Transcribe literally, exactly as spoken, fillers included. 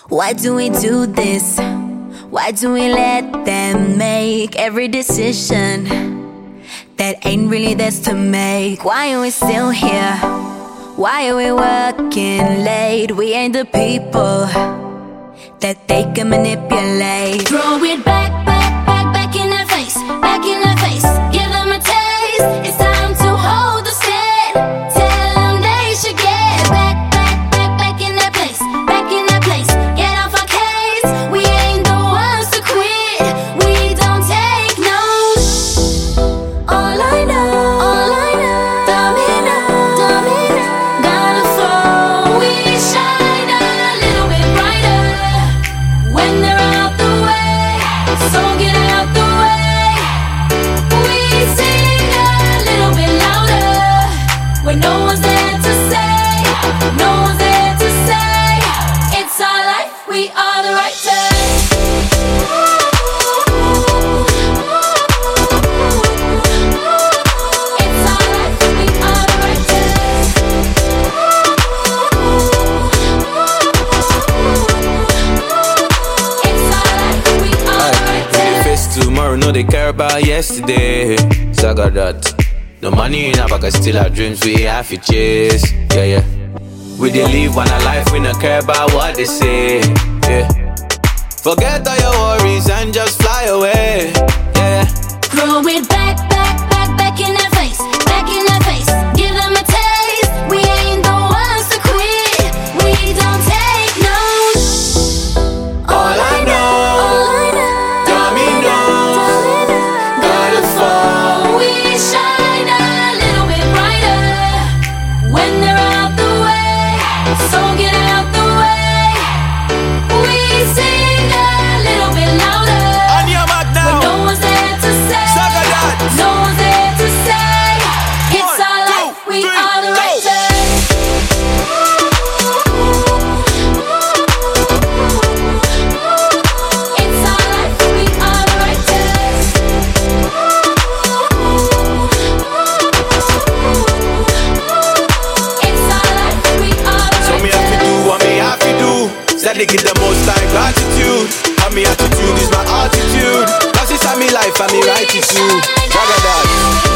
Why do we do this? Why do we let them make every decision that ain't really theirs to make? Why are we still here? Why are we working late? We ain't the people that they can manipulate. Throw it back, back, back, back in their face, back in their face. Give them a taste. It's time to hold the stand. Tell them they should get back, back, back, back in their place, back in their place. Get off our case. We ain't the ones to quit. We don't take no shh. All I know, all I know, domino, domino, gotta fall. We shine a little bit brighter when they're out the way, so get out the way. We sing a little bit louder when no one's there to say, no one's there to say. It's our life, we are the writers. It's our life, we are the writers. It's our life, we are the writers. Face tomorrow, no they care about yesterday. So I got that. No money in our pocket, still our dreams we have to chase. Yeah, yeah. We dey live one a life, we no care about what they say. Yeah. Forget all your worries and just fly away. Yeah. Throw it back, back, back, back in their face, back in their face. Give them a taste. We ain't the ones to quit. We don't take no shh. All I know, All I know, dominoes, gotta fall. we shine a little bit brighter when they're out the way, so get out the way. We sing a little bit louder On your mark when now. no one's there to say, Suck at that. no one's there to say. It's One, our two, life, we three, are the go. writers. It's our life, we are the writers. It's our life, we are the So me have to do what me have to do. Sadly give the most like gratitude. And me attitude is my attitude. Cause it's a me life and me right to do. Jaga that.